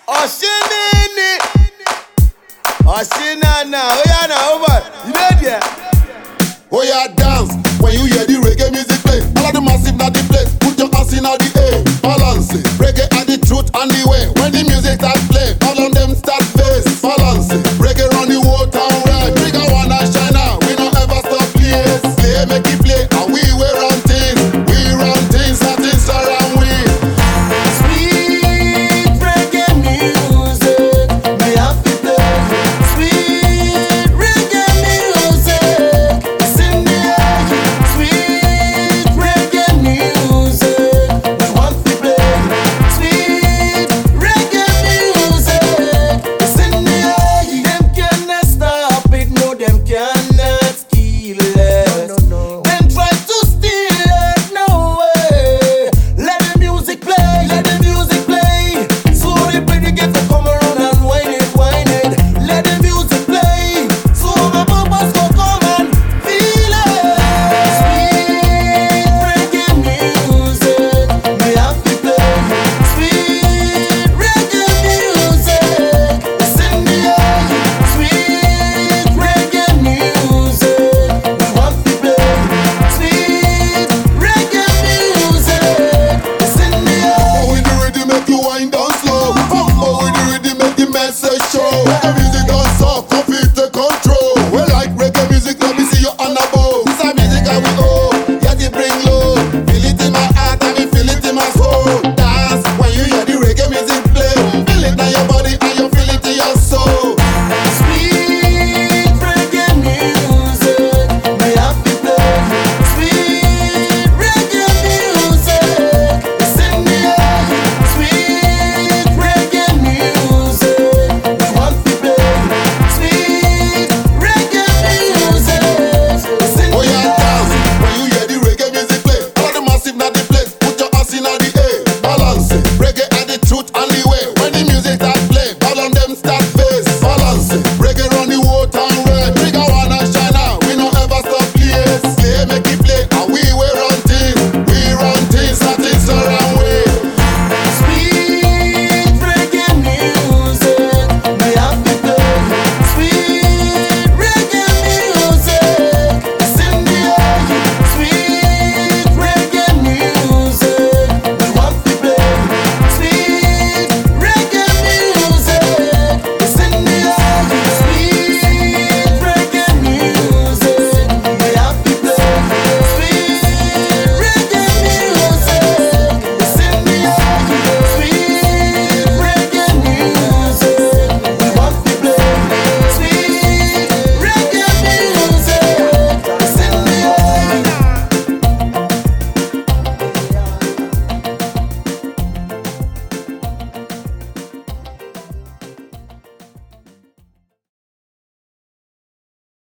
Oshinini, Oshinana, Oyana, over. You know there? Oh yeah, dance when you hear the reggae music play. All of the massive not the place. Put your hands in the air, balance it. Reggae and the truth and the way. When the music start play, all of them start face, balance it. Reggae run the whole town right. Trigger one and shine out. We don't ever stop place. Play, make it play, and we run things. We run things, nothing surround we. Sweet reggae music, me have to play. Sweet reggae music, it's in the air. Sweet reggae music, we want to play. Sweet reggae music, it's in the air. Them cannot stop it, no, them cannot steal it. Them try to steal it, no way. Let the music play, let the music play. So the pretty get to come around and whine it, whine it. Let the music play, so my papas go come and feel it. Sweet reggae music, me have to play. Sweet reggae music, it's in the air. Sweet reggae music, we want to play. Sweet reggae music, it's in the air. Oh, with the rhythm make you wind down slow. Oh, with the rhythm make the message show.